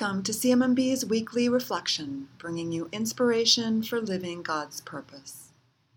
Welcome to CMMB's Weekly Reflection, bringing you inspiration for living God's purpose.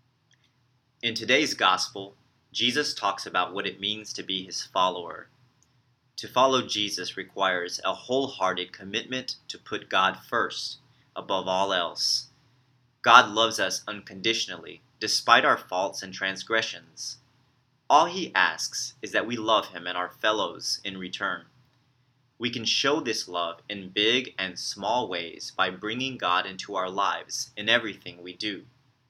In today's Gospel, Jesus talks about what it means to be his follower. To follow Jesus requires a wholehearted commitment to put God first, above all else. God loves us unconditionally, despite our faults and transgressions. All he asks is that we love him and our fellows in return. We can show this love in big and small ways by bringing God into our lives in everything we do.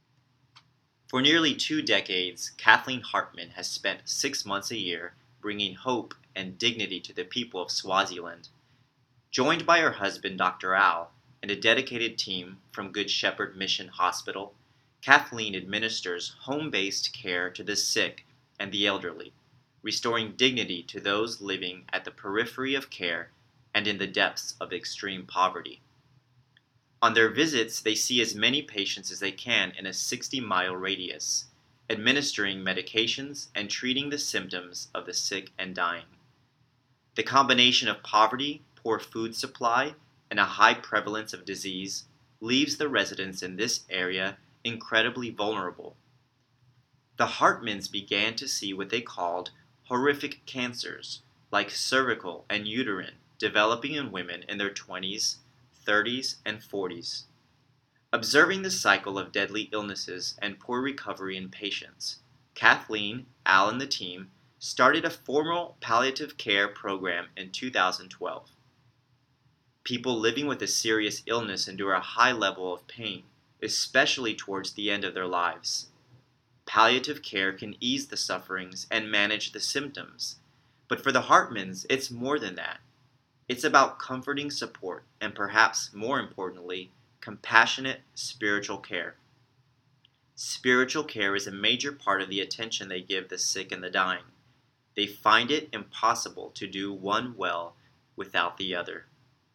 For nearly 2 decades, Kathleen Hartman has spent 6 months a year bringing hope and dignity to the people of Swaziland. Joined by her husband, Dr. Al, and a dedicated team from Good Shepherd Mission Hospital, Kathleen administers home-based care to the sick and the elderly, restoring dignity to those living at the periphery of care and in the depths of extreme poverty. On their visits, they see as many patients as they can in a 60-mile radius, administering medications and treating the symptoms of the sick and dying. The combination of poverty, poor food supply, and a high prevalence of disease leaves the residents in this area incredibly vulnerable. The Hartmans began to see what they called horrific cancers, like cervical and uterine, developing in women in their 20s, 30s, and 40s. Observing the cycle of deadly illnesses and poor recovery in patients, Kathleen, Al, and the team started a formal palliative care program in 2012. People living with a serious illness endure a high level of pain, especially towards the end of their lives. Palliative care can ease the sufferings and manage the symptoms. But for the Hartmans, it's more than that. It's about comforting support and, perhaps more importantly, compassionate spiritual care. Spiritual care is a major part of the attention they give the sick and the dying. They find it impossible to do one well without the other.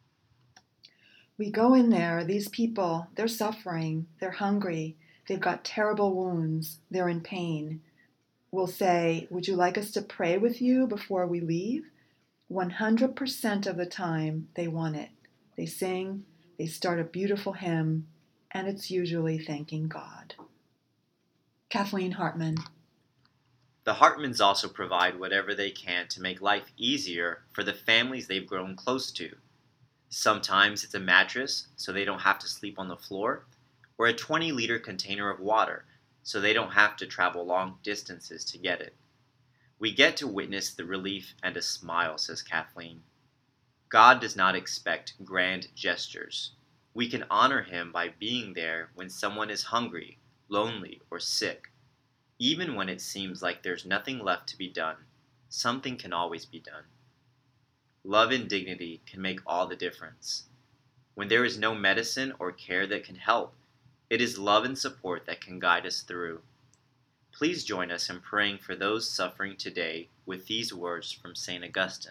We go in there, these people, they're suffering, they're hungry, they've got terrible wounds, they're in pain. We'll say, would you like us to pray with you before we leave? 100% of the time, they want it. They sing, they start a beautiful hymn, and it's usually thanking God. Kathleen Hartman. The Hartmans also provide whatever they can to make life easier for the families they've grown close to. Sometimes it's a mattress, so they don't have to sleep on the floor, or a 20-liter container of water, so they don't have to travel long distances to get it. We get to witness the relief and a smile, says Kathleen. God does not expect grand gestures. We can honor him by being there when someone is hungry, lonely, or sick. Even when it seems like there's nothing left to be done, something can always be done. Love and dignity can make all the difference. When there is no medicine or care that can help, it is love and support that can guide us through. Please join us in praying for those suffering today with these words from St. Augustine.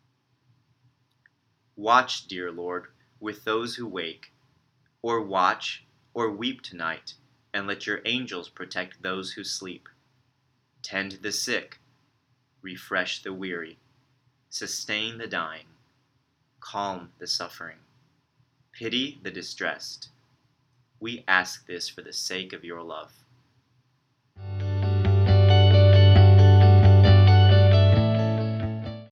Watch, dear Lord, with those who wake, or watch or weep tonight, and let your angels protect those who sleep. Tend the sick, refresh the weary, sustain the dying, calm the suffering, pity the distressed. We ask this for the sake of your love.